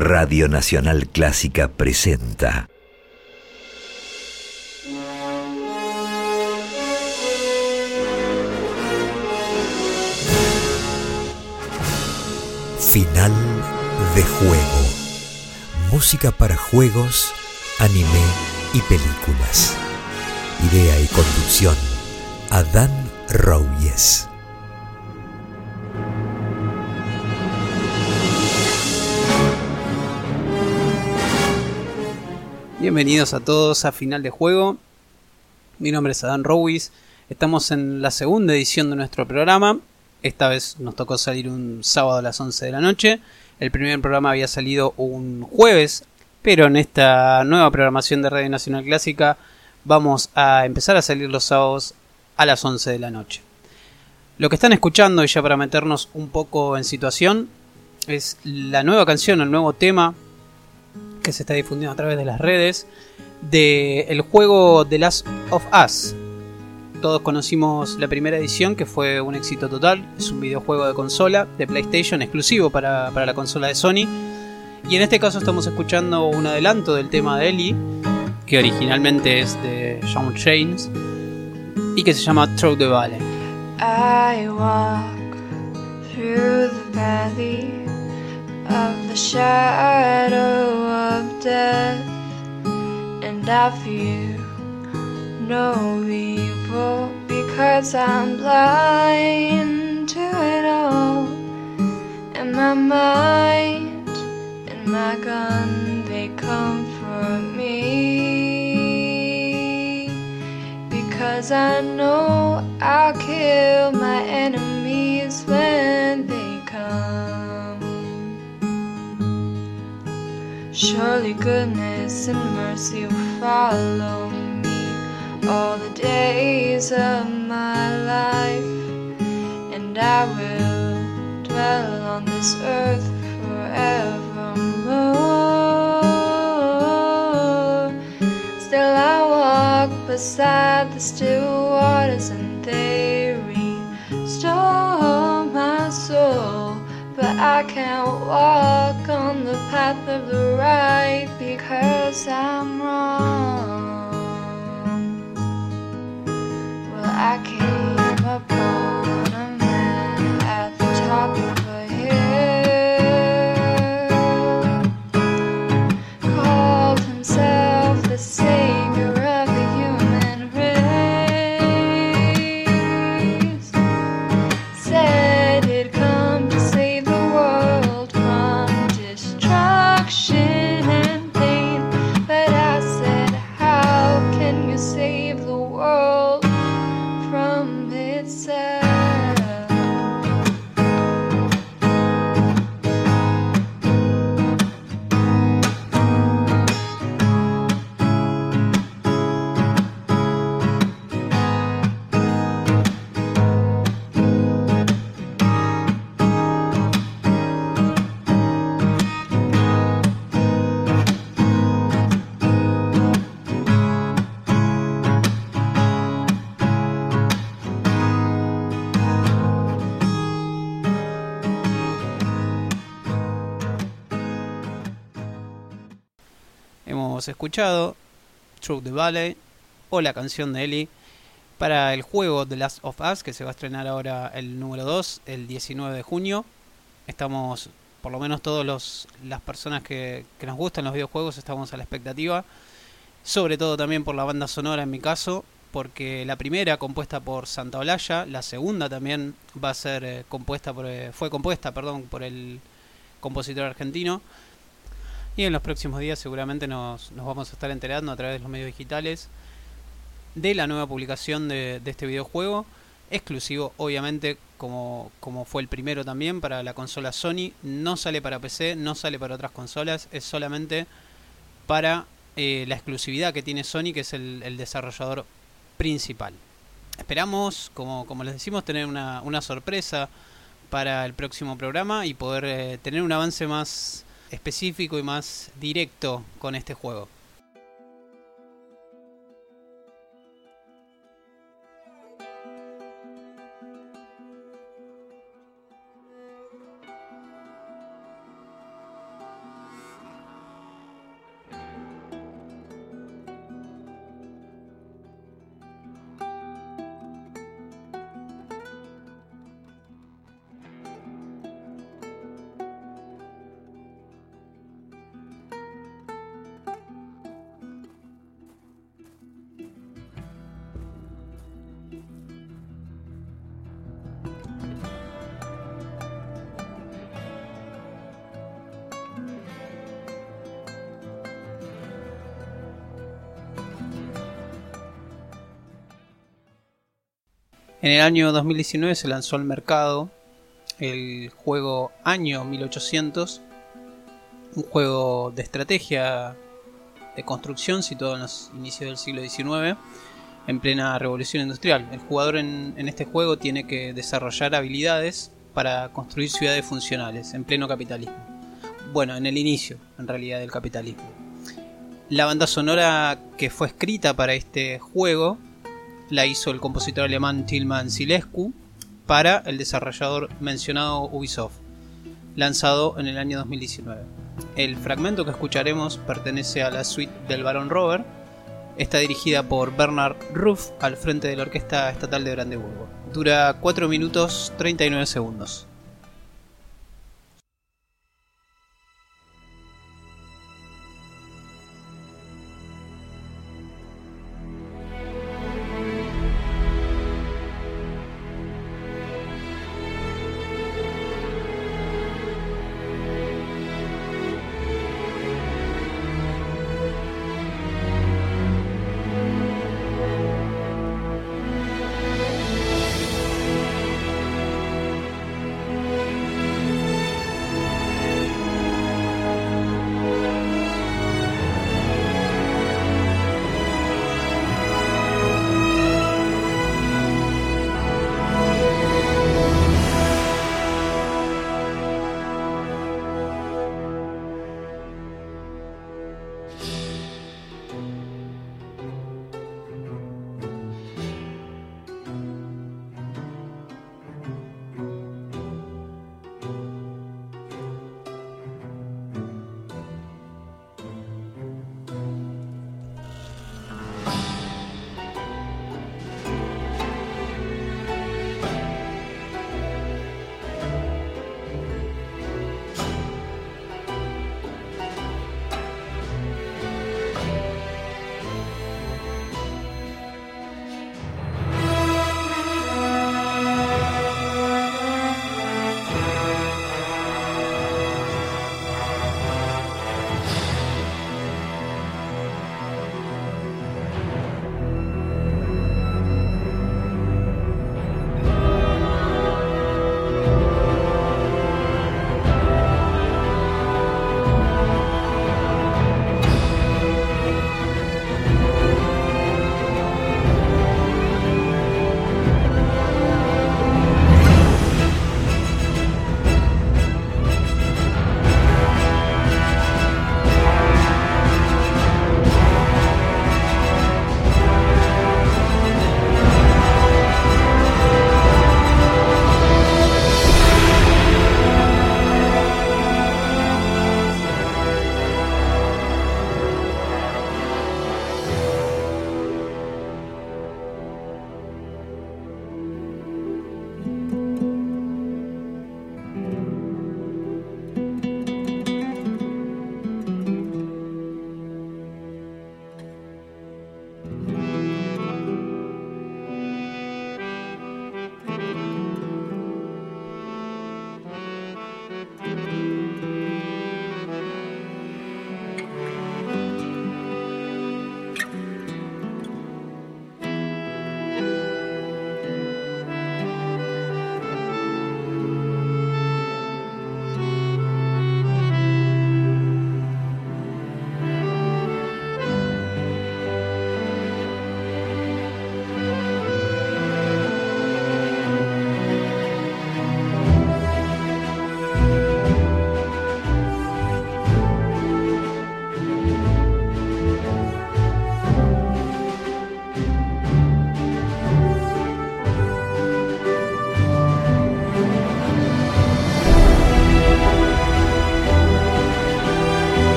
Radio Nacional Clásica presenta Final de Juego. Música para juegos, anime y películas. Idea y conducción, Adán Rouies. Bienvenidos a todos a Final de Juego. Mi nombre es Adán Rouies. Estamos en la segunda edición de nuestro programa. Esta vez nos tocó salir un sábado a las 11 de la noche. El primer programa había salido un jueves, pero en esta nueva programación de Radio Nacional Clásica vamos a empezar a salir los sábados a las 11 de la noche. Lo que están escuchando, y ya para meternos un poco en situación, es la nueva canción, el nuevo tema que se está difundiendo a través de las redes del juego The Last of Us. Todos conocimos la primera edición, que fue un éxito total. Es un videojuego de consola, de PlayStation, exclusivo para la consola de Sony. Y en este caso estamos escuchando un adelanto del tema de Ellie, que originalmente es de Shawn James y que se llama Through the Valley. I walk through the valley of the shadow of death, and I fear no evil, because I'm blind to it all. And my mind and my gun, they comfort me, because I know I'll kill my enemies when they come. Surely goodness and mercy will follow me all the days of my life, and I will dwell on this earth forevermore. Still I walk beside the still waters, and they restore my soul. But I can't walk on the path of the right, because I'm wrong. Well, I came upon a man at the top of a hill, called himself the savior of the human race, said he'd come to save the world from destruction and pain. But I said, how can you save the world from itself? Hemos escuchado Through the Valley, o la canción de Ellie, para el juego The Last of Us, que se va a estrenar ahora el número 2, el 19 de junio. Estamos, por lo menos todas las personas que nos gustan los videojuegos, estamos a la expectativa. Sobre todo también por la banda sonora en mi caso, porque la primera compuesta por Santaolalla, la segunda también va a ser fue compuesta por el compositor argentino. Y en los próximos días seguramente nos vamos a estar enterando a través de los medios digitales de la nueva publicación de este videojuego, exclusivo obviamente como fue el primero también para la consola Sony. No sale para PC, no sale para otras consolas, es solamente para la exclusividad que tiene Sony, que es el desarrollador principal. Esperamos, como les decimos, tener una sorpresa para el próximo programa y poder tener un avance más específico y más directo con este juego. En el año 2019 se lanzó al mercado el juego Año 1800, un juego de estrategia de construcción situado en los inicios del siglo XIX, en plena revolución industrial. El jugador en este juego tiene que desarrollar habilidades para construir ciudades funcionales en pleno capitalismo. Bueno, en el inicio, en realidad, del capitalismo. La banda sonora que fue escrita para este juego la hizo el compositor alemán Tilman Silescu para el desarrollador mencionado Ubisoft, lanzado en el año 2019. El fragmento que escucharemos pertenece a la suite del Barón Robert. Está dirigida por Bernard Ruff al frente de la Orquesta Estatal de Brandeburgo. Dura 4 minutos 39 segundos.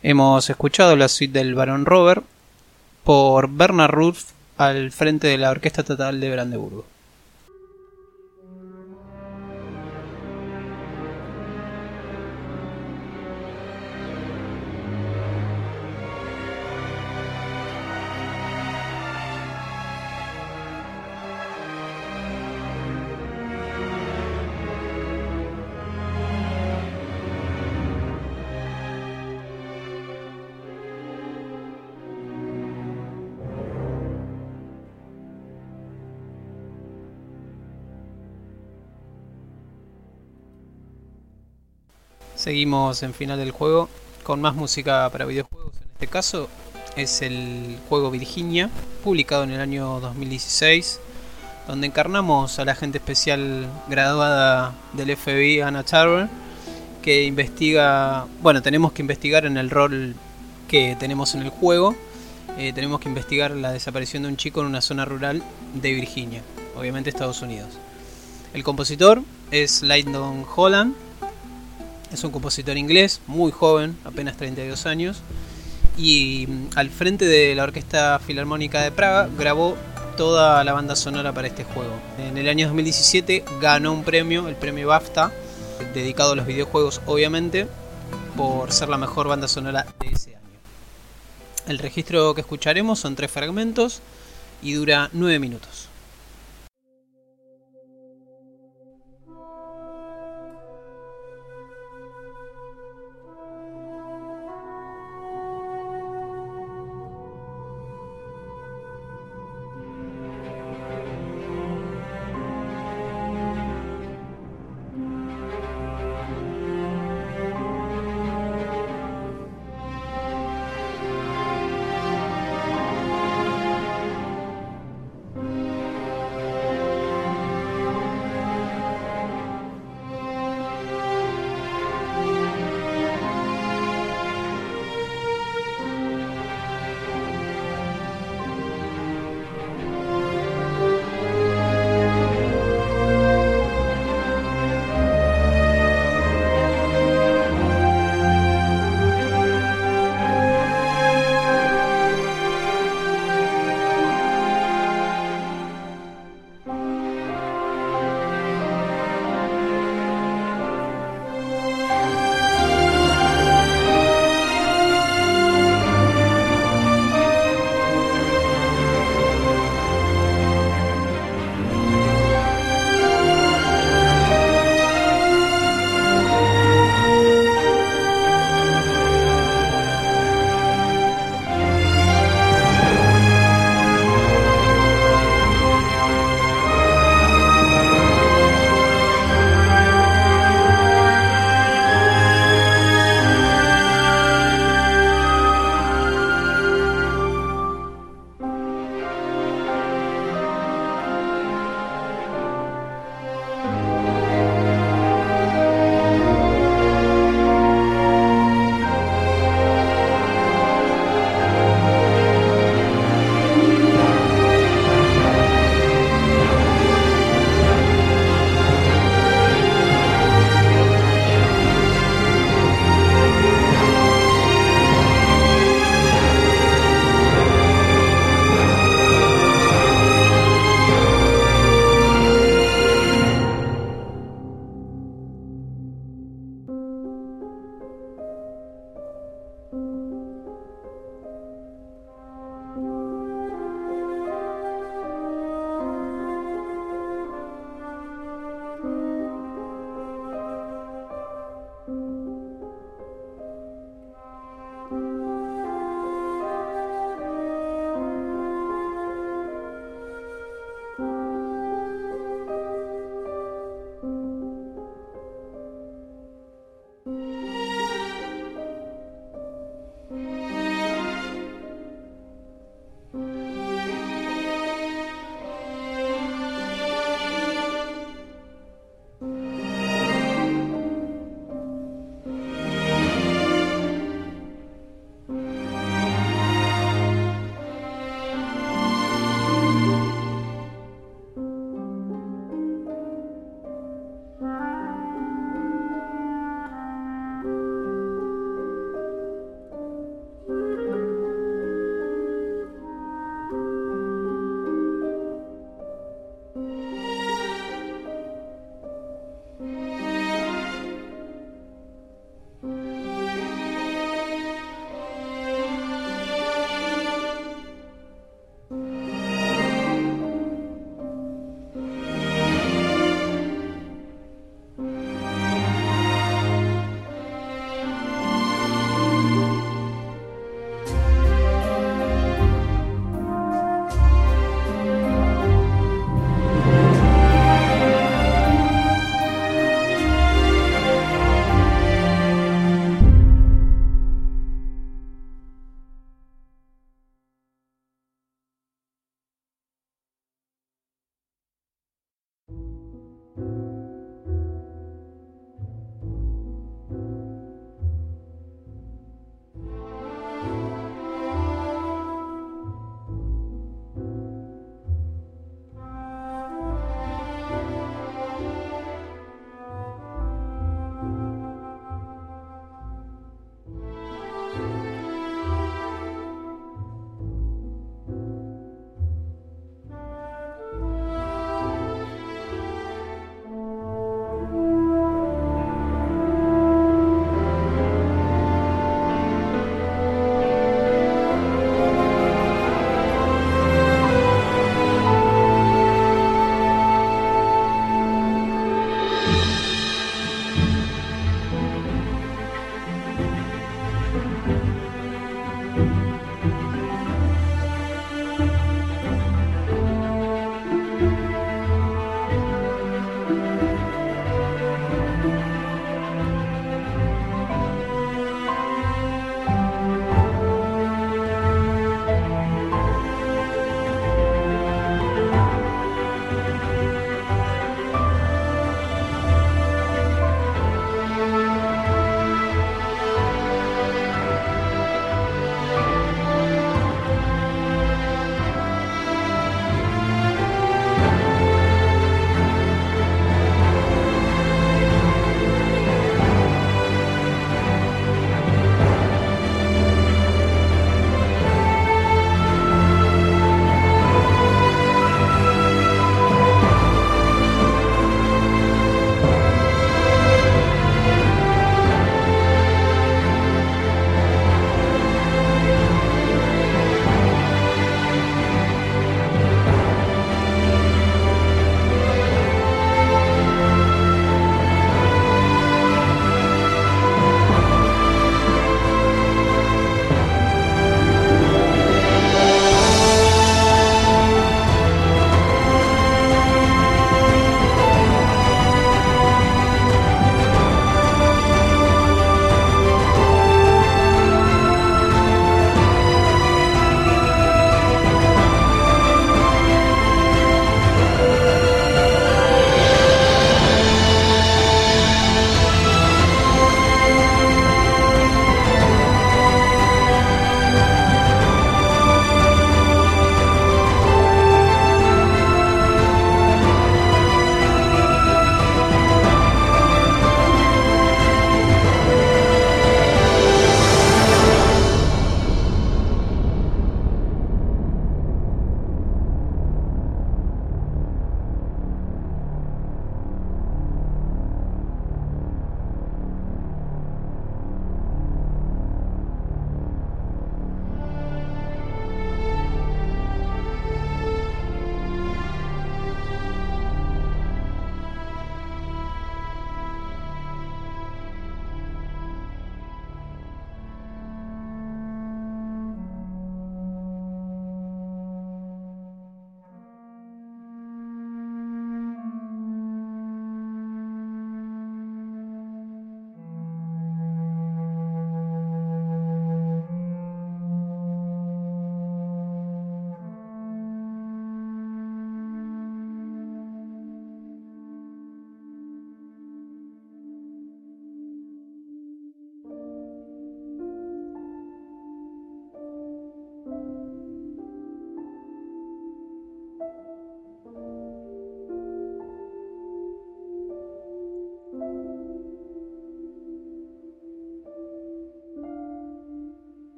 Hemos escuchado la suite del Barón Robert por Bernard Ruth al frente de la Orquesta Estatal de Brandeburgo. Seguimos en final del juego con más música para videojuegos. En este caso es el juego Virginia, publicado en el año 2016, donde encarnamos a la agente especial graduada del FBI, Anna Tarver, que investiga... Bueno, tenemos que investigar en el rol que tenemos en el juego. Tenemos que investigar la desaparición de un chico en una zona rural de Virginia, obviamente Estados Unidos. El compositor es Lyndon Holland. Es un compositor inglés, muy joven, apenas 32 años, y al frente de la Orquesta Filarmónica de Praga grabó toda la banda sonora para este juego. En el año 2017 ganó un premio, el premio BAFTA, dedicado a los videojuegos obviamente, por ser la mejor banda sonora de ese año. El registro que escucharemos son 3 fragmentos y dura 9 minutos.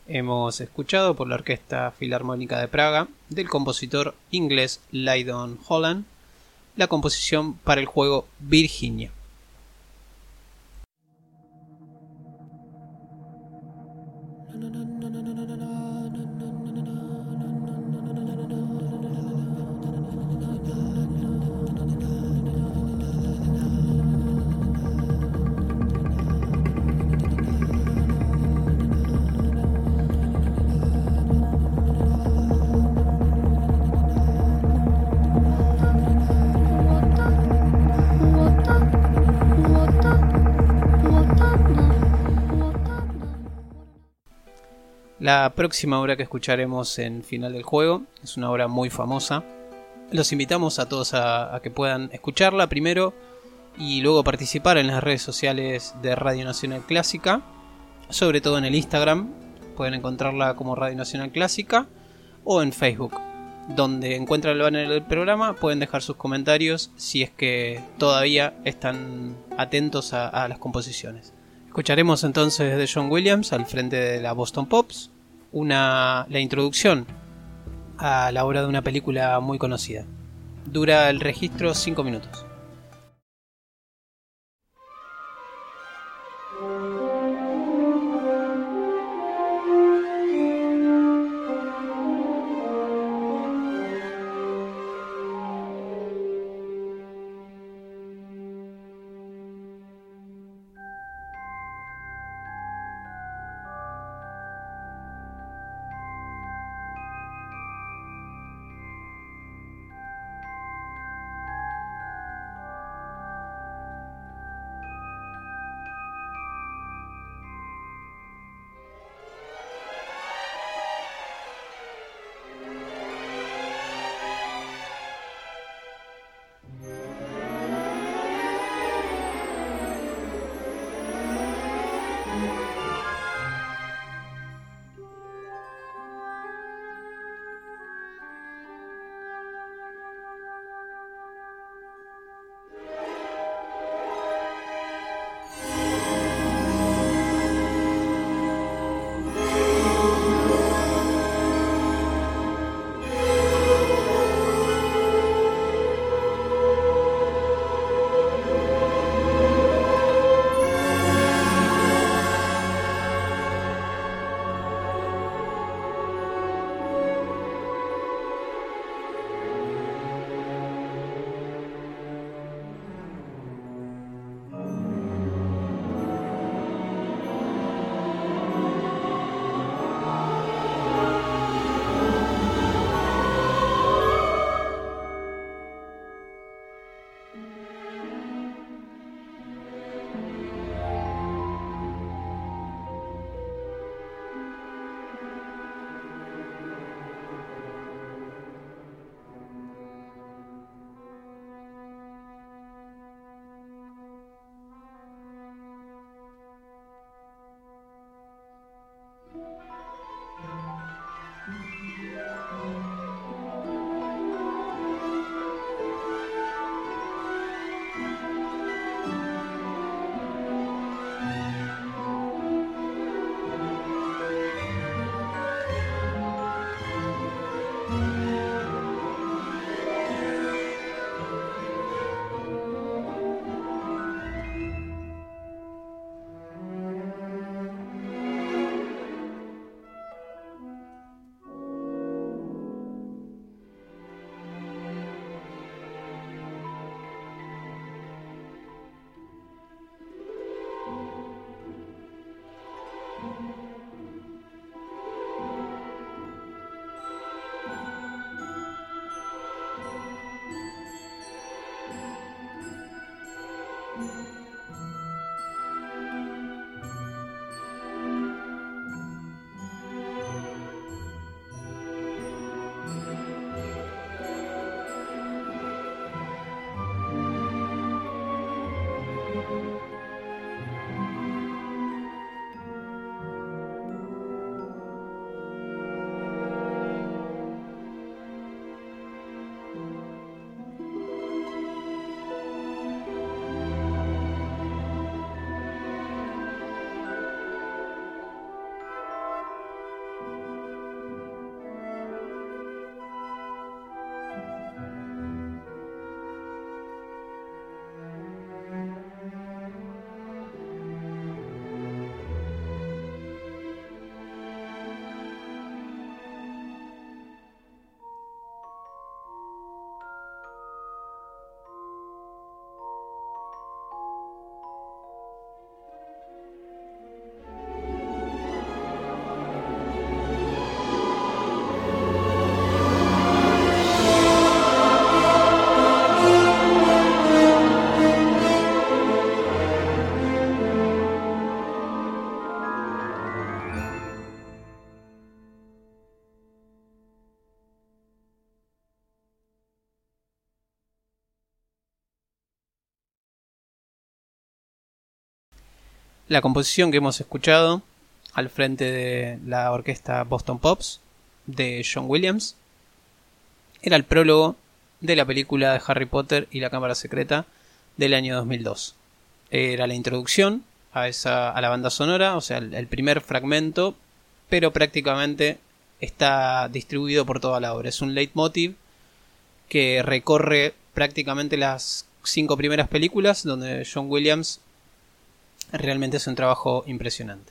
Hemos escuchado por la Orquesta Filarmónica de Praga del compositor inglés Lydon Holland la composición para el juego Virginia. La próxima obra que escucharemos en Final del Juego es una obra muy famosa. Los invitamos a todos a que puedan escucharla primero y luego participar en las redes sociales de Radio Nacional Clásica, sobre todo en el Instagram. Pueden encontrarla como Radio Nacional Clásica o en Facebook, donde encuentran el banner del programa. Pueden dejar sus comentarios si es que todavía están atentos a las composiciones. Escucharemos entonces de John Williams al frente de la Boston Pops la introducción a la obra de una película muy conocida. Dura el registro 5 minutos. La composición que hemos escuchado al frente de la orquesta Boston Pops de John Williams era el prólogo de la película de Harry Potter y la Cámara Secreta del año 2002. Era la introducción a la banda sonora, o sea, el primer fragmento, pero prácticamente está distribuido por toda la obra. Es un leitmotiv que recorre prácticamente las 5 primeras películas, donde John Williams realmente hace un trabajo impresionante.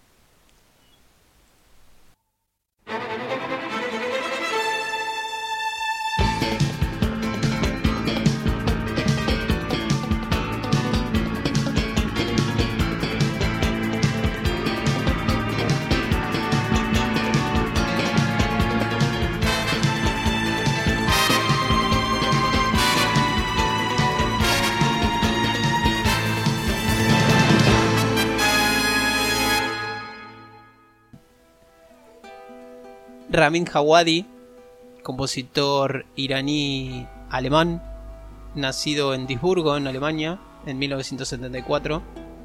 Ramin Djawadi, compositor iraní-alemán, nacido en Duisburgo, en Alemania, en 1974.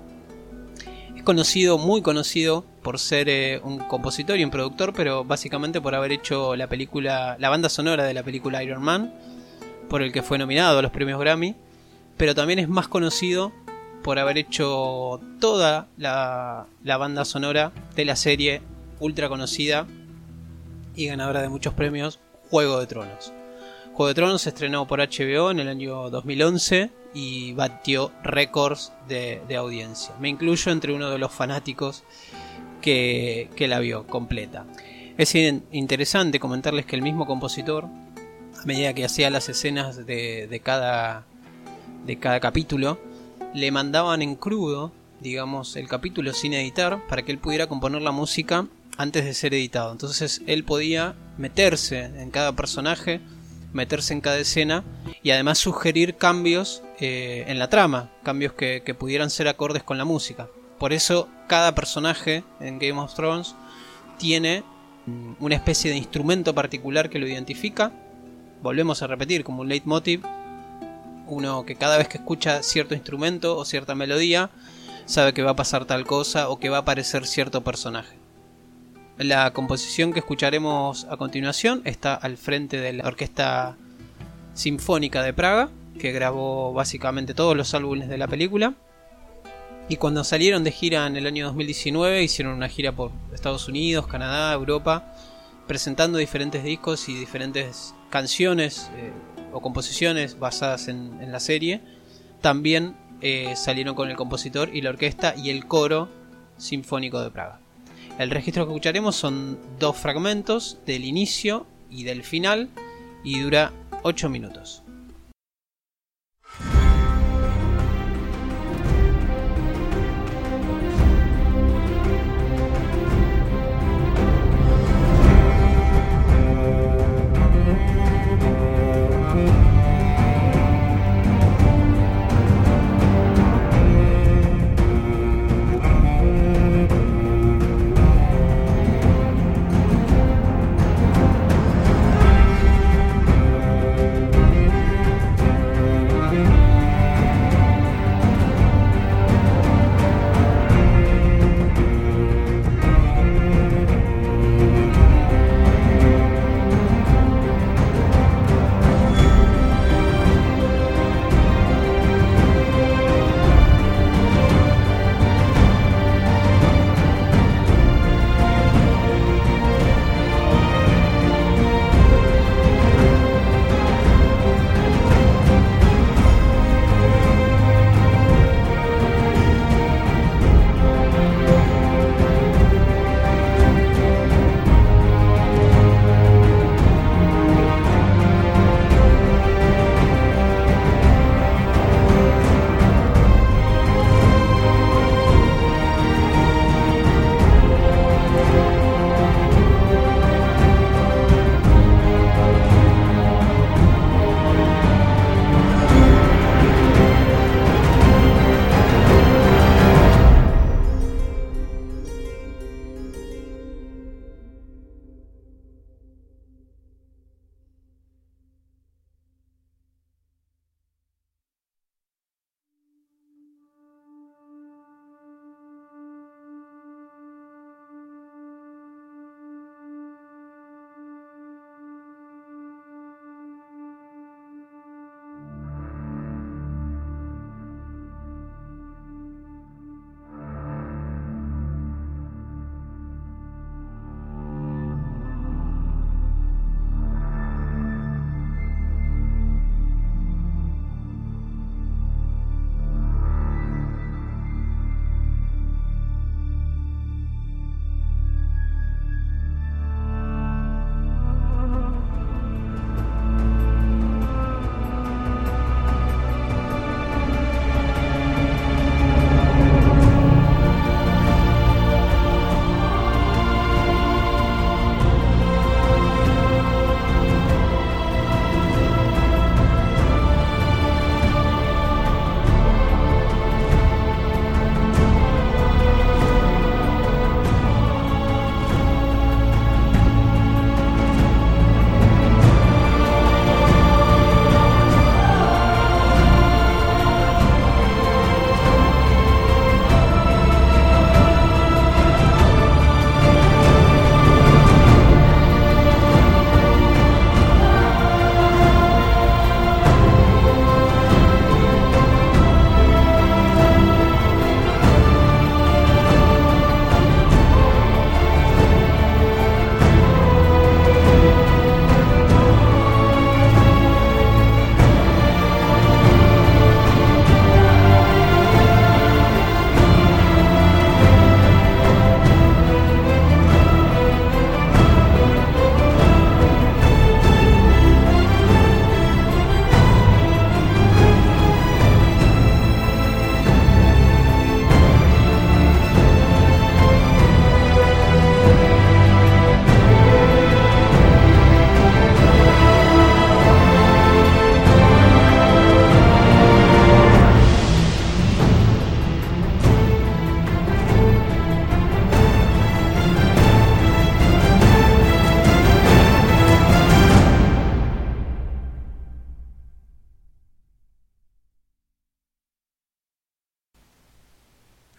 Es conocido, muy conocido, por ser un compositor y un productor, pero básicamente por haber hecho la banda sonora de la película Iron Man, por el que fue nominado a los premios Grammy, pero también es más conocido por haber hecho toda la banda sonora de la serie ultra conocida y ganadora de muchos premios, Juego de Tronos. Juego de Tronos se estrenó por HBO en el año 2011 y batió récords de audiencia. Me incluyo entre uno de los fanáticos que la vio completa. Es interesante comentarles que el mismo compositor, a medida que hacía las escenas de cada capítulo, le mandaban en crudo, digamos, el capítulo sin editar, para que él pudiera componer la música antes de ser editado. Entonces él podía meterse en cada personaje, meterse en cada escena y además sugerir cambios en la trama, cambios que pudieran ser acordes con la música. Por eso cada personaje en Game of Thrones tiene una especie de instrumento particular que lo identifica. Volvemos a repetir, como un leitmotiv, uno que cada vez que escucha cierto instrumento o cierta melodía sabe que va a pasar tal cosa o que va a aparecer cierto personaje. La composición que escucharemos a continuación está al frente de la Orquesta Sinfónica de Praga, que grabó básicamente todos los álbumes de la película. Y cuando salieron de gira en el año 2019, hicieron una gira por Estados Unidos, Canadá, Europa, presentando diferentes discos y diferentes canciones o composiciones basadas en la serie. También salieron con el compositor y la orquesta y el coro sinfónico de Praga. El registro que escucharemos son 2 fragmentos del inicio y del final y dura 8 minutos.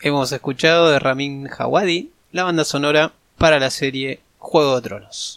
Hemos escuchado de Ramin Djawadi la banda sonora para la serie Juego de Tronos.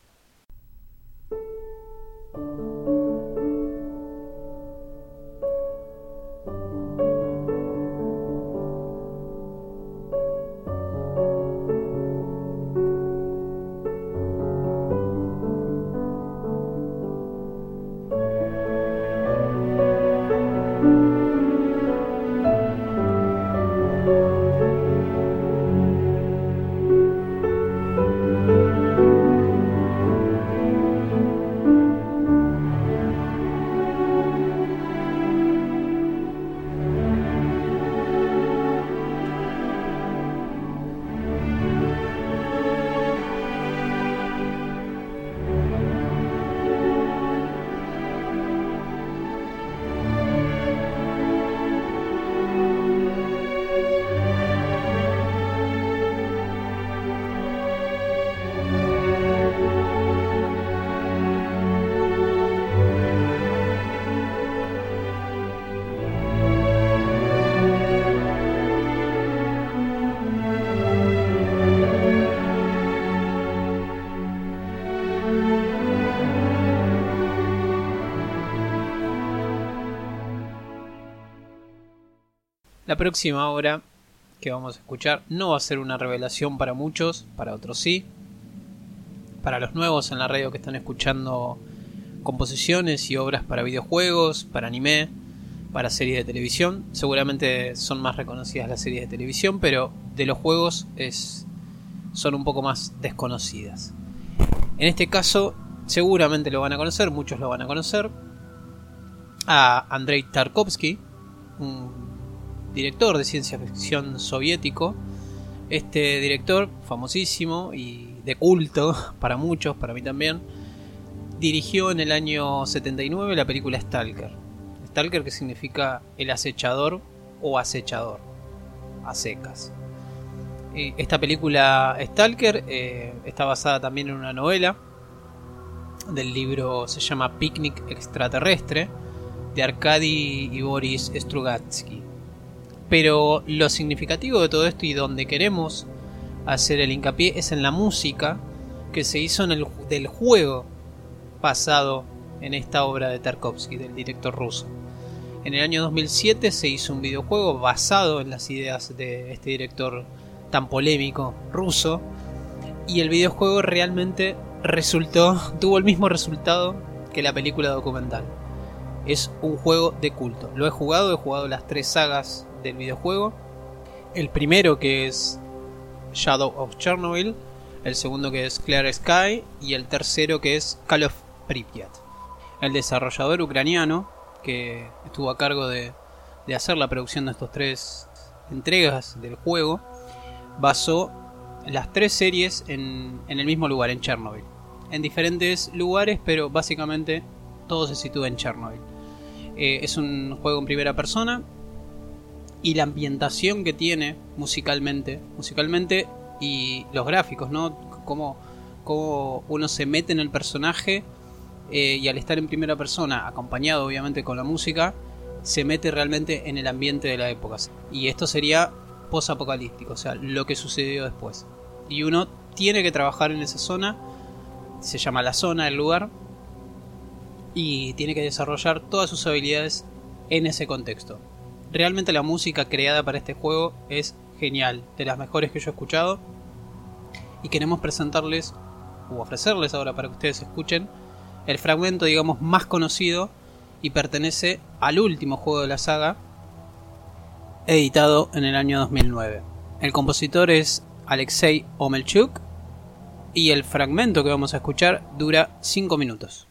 La próxima obra que vamos a escuchar no va a ser una revelación para muchos, para otros sí. Para los nuevos en la radio que están escuchando composiciones y obras para videojuegos, para anime, para series de televisión, seguramente son más reconocidas las series de televisión, pero de los juegos son un poco más desconocidas. En este caso seguramente lo van a conocer, muchos lo van a conocer, a Andrei Tarkovsky, un director de ciencia ficción soviético. Este director, famosísimo y de culto para muchos, para mí también, dirigió en el año 79 la película Stalker. Stalker, que significa el acechador o acechador, a secas. Esta película Stalker está basada también en una novela del libro, se llama Picnic Extraterrestre, de Arkady y Boris Strugatsky. Pero lo significativo de todo esto y donde queremos hacer el hincapié es en la música que se hizo del juego basado en esta obra de Tarkovsky, del director ruso. En el año 2007 se hizo un videojuego basado en las ideas de este director tan polémico ruso, y el videojuego realmente tuvo el mismo resultado que la película documental. Es un juego de culto. Lo he jugado las 3 sagas del videojuego. El primero, que es Shadow of Chernobyl, el segundo, que es Clear Sky, y el tercero, que es Call of Pripyat. El desarrollador ucraniano que estuvo a cargo de hacer la producción de estos 3 entregas del juego basó las 3 series en el mismo lugar, en Chernobyl, en diferentes lugares, pero básicamente todo se sitúa en Chernobyl. Es un juego en primera persona, y la ambientación que tiene musicalmente y los gráficos, ¿no? Cómo uno se mete en el personaje, y al estar en primera persona, acompañado obviamente con la música, se mete realmente en el ambiente de la época. Y esto sería post-apocalíptico, o sea, lo que sucedió después. Y uno tiene que trabajar en esa zona, se llama la zona, el lugar, y tiene que desarrollar todas sus habilidades en ese contexto. Realmente la música creada para este juego es genial, de las mejores que yo he escuchado, y queremos presentarles, o ofrecerles ahora para que ustedes escuchen, el fragmento, digamos, más conocido, y pertenece al último juego de la saga, editado en el año 2009. El compositor es Alexei Omelchuk, y el fragmento que vamos a escuchar dura 5 minutos.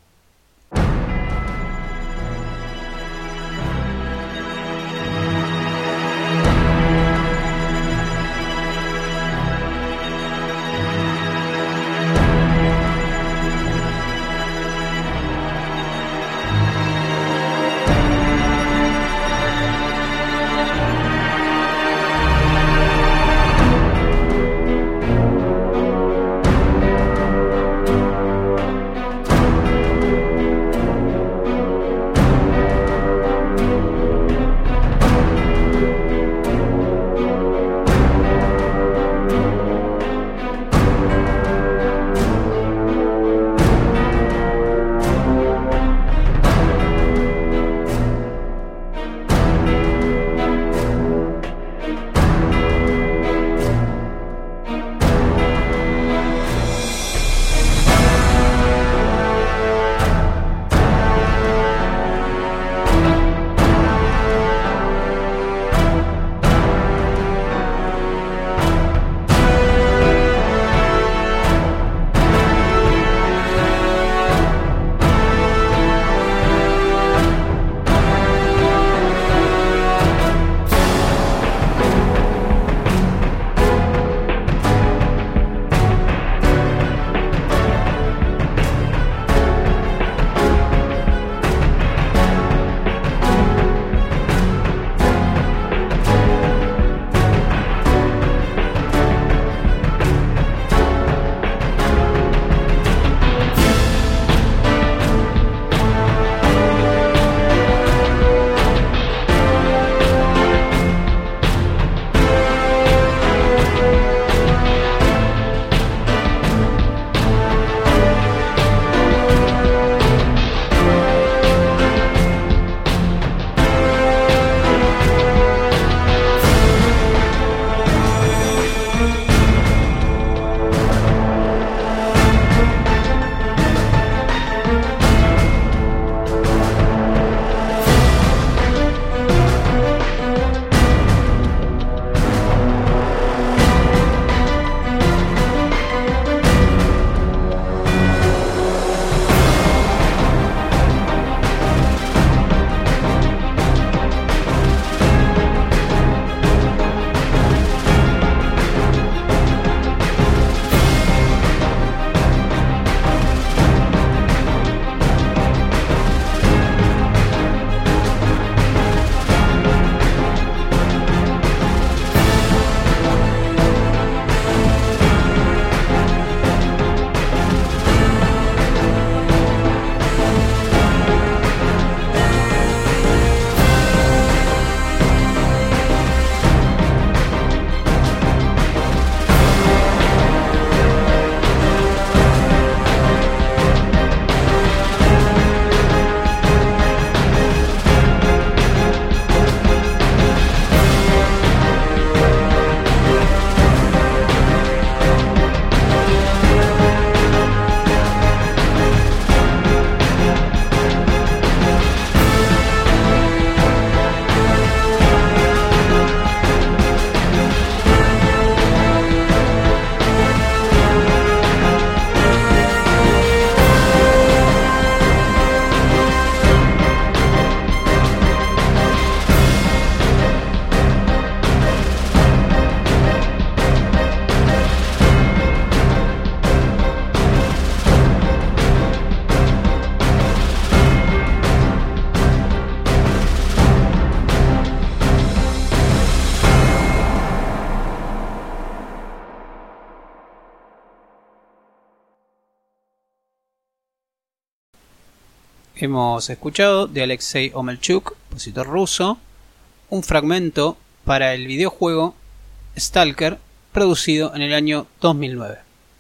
Hemos escuchado de Alexei Omelchuk, compositor ruso, un fragmento para el videojuego Stalker, producido en el año 2009.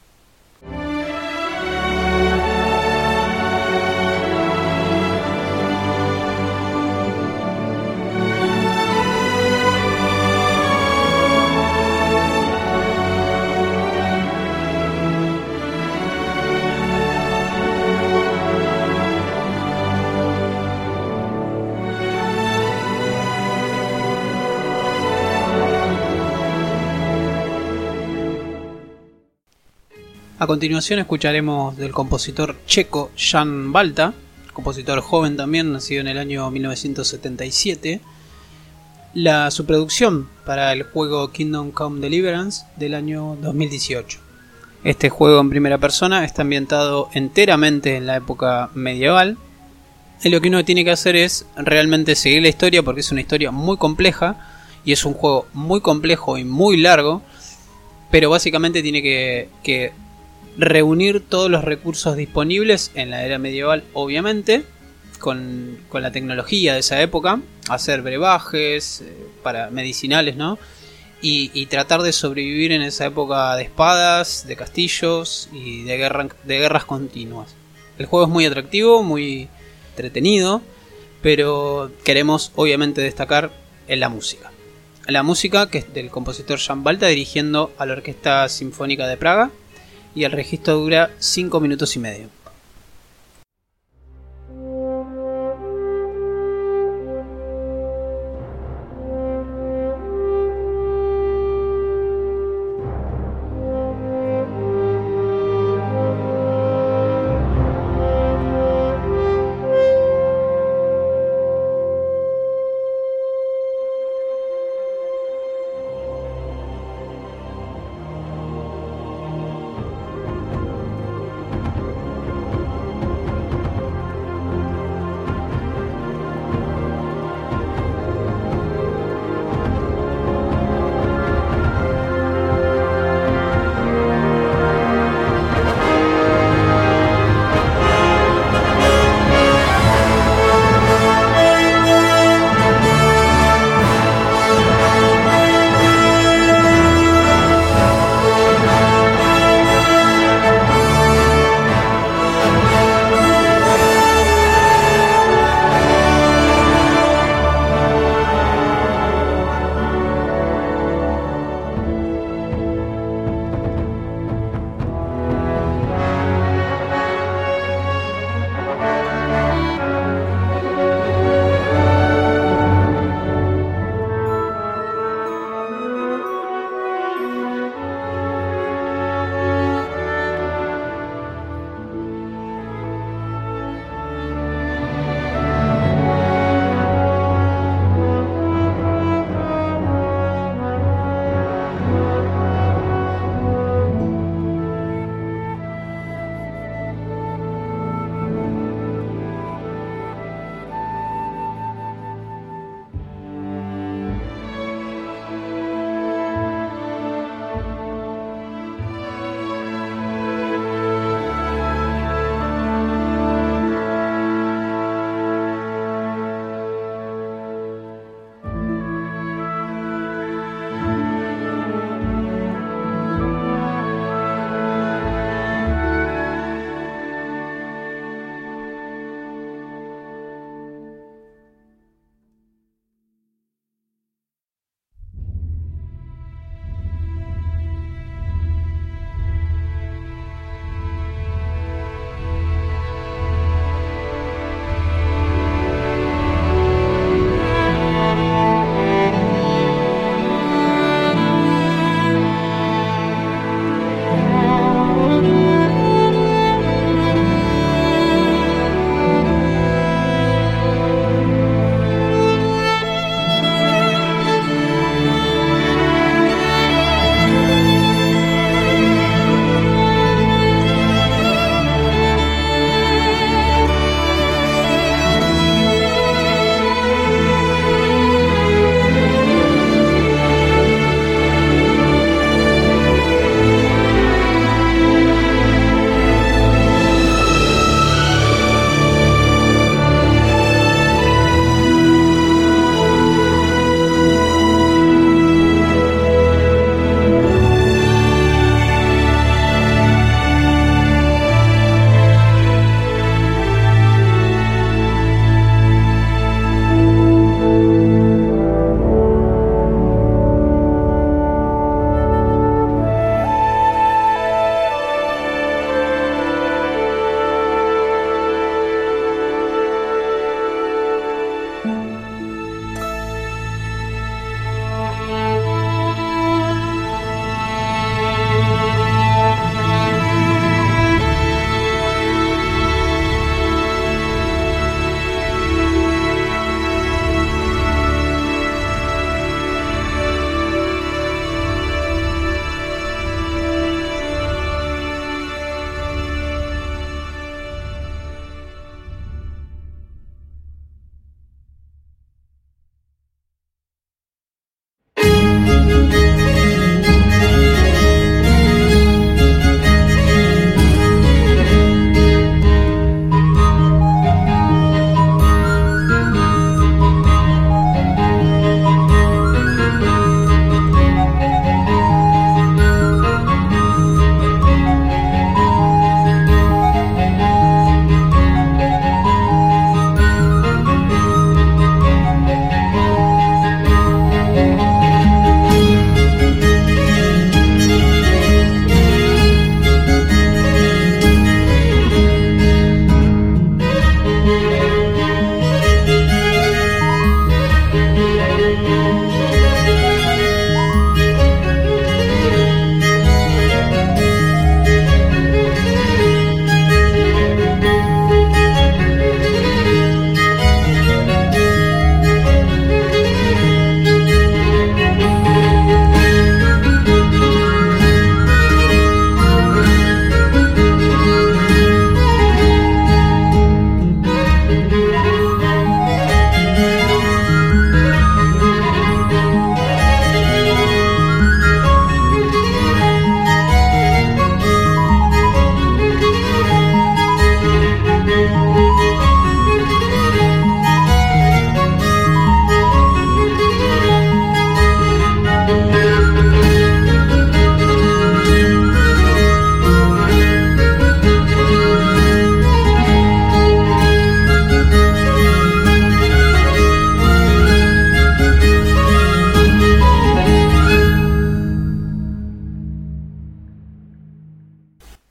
A continuación escucharemos del compositor checo Jan Balta, compositor joven también, nacido en el año 1977, su producción para el juego Kingdom Come Deliverance del año 2018. Este juego en primera persona está ambientado enteramente en la época medieval, y lo que uno tiene que hacer es realmente seguir la historia, porque es una historia muy compleja y es un juego muy complejo y muy largo, pero básicamente tiene que reunir todos los recursos disponibles en la era medieval, obviamente, con la tecnología de esa época, hacer brebajes para medicinales, ¿no? Y tratar de sobrevivir en esa época de espadas, de castillos y de guerras continuas. El juego es muy atractivo, muy entretenido, pero queremos obviamente destacar en la música. La música, que es del compositor Jan Balta, dirigiendo a la Orquesta Sinfónica de Praga, y el registro dura 5 minutos y medio.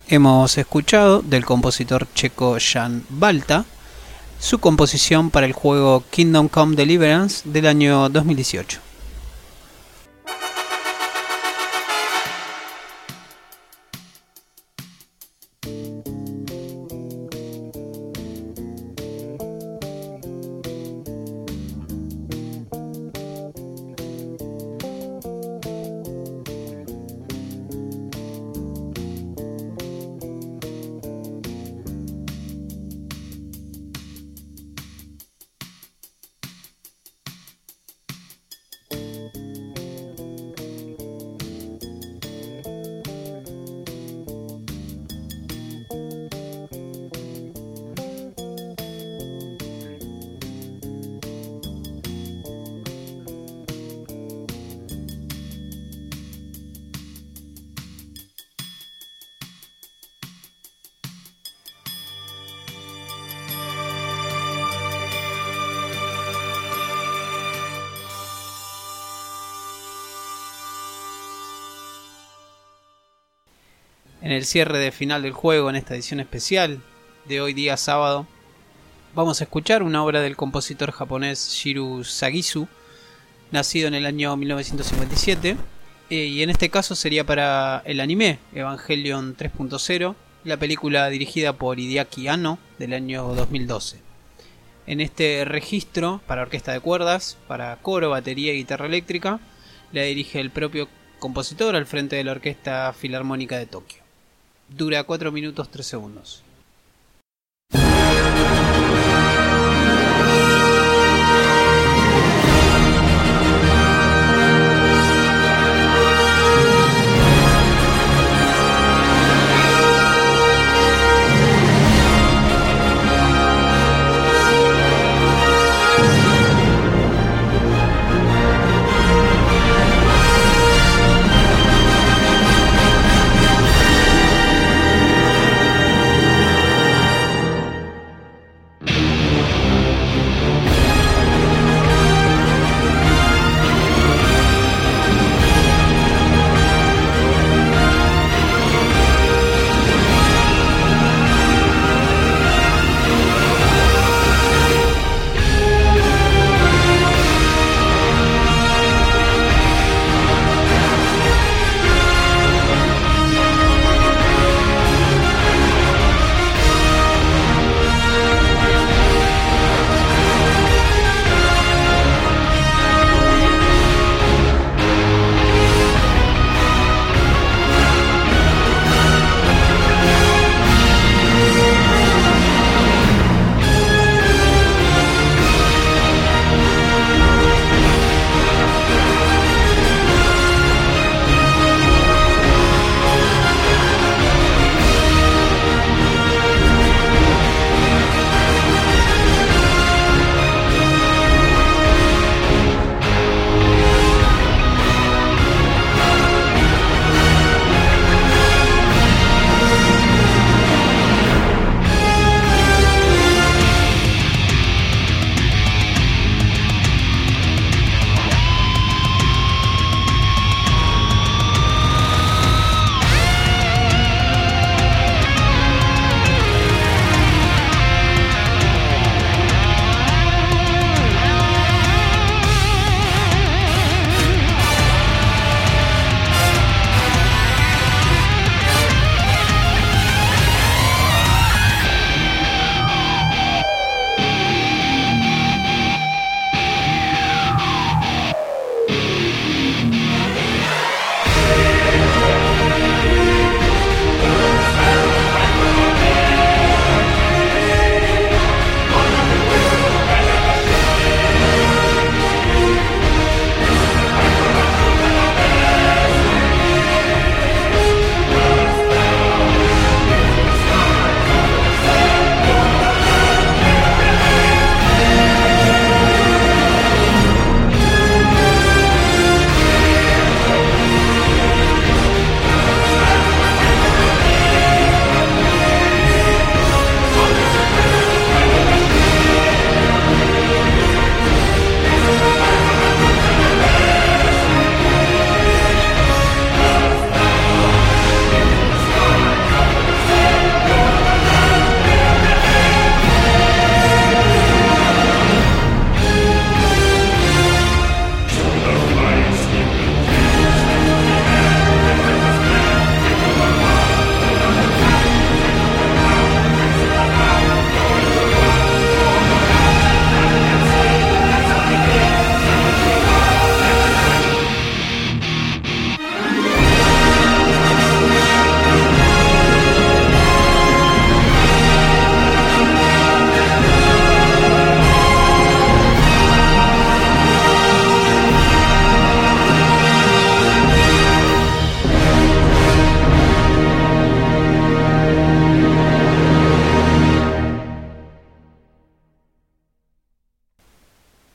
Hemos escuchado del compositor checo Jan Balta su composición para el juego Kingdom Come Deliverance del año 2018. En el cierre de final del juego, en esta edición especial de hoy día sábado, vamos a escuchar una obra del compositor japonés Shiru Sagisu, nacido en el año 1957, y en este caso sería para el anime Evangelion 3.0, la película dirigida por Hideaki Anno del año 2012. En este registro, para orquesta de cuerdas, para coro, batería y guitarra eléctrica, la dirige el propio compositor al frente de la Orquesta Filarmónica de Tokio. Dura 4 minutos 3 segundos.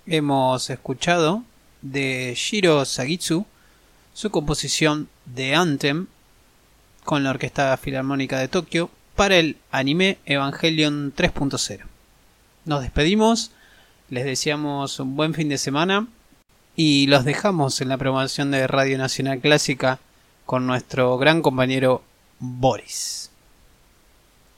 Hemos escuchado de Shiro Sagitsu su composición de Anthem con la Orquesta Filarmónica de Tokio para el anime Evangelion 3.0. Nos despedimos, les deseamos un buen fin de semana y los dejamos en la programación de Radio Nacional Clásica con nuestro gran compañero Boris.